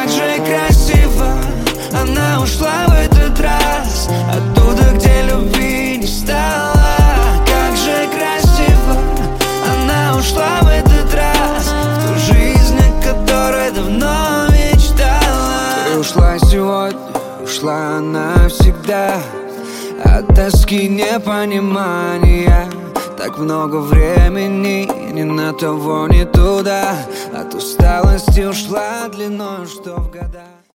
Как же красиво она ушла в этот раз, оттуда, где любви не стало. Как же красиво она ушла в этот раз, в ту жизнь, о которой давно мечтала. Ты ушла сегодня, ушла навсегда, от тоски непонимания. Так много времени ни на того, ни туда, от усталости ушла длиною, что в года.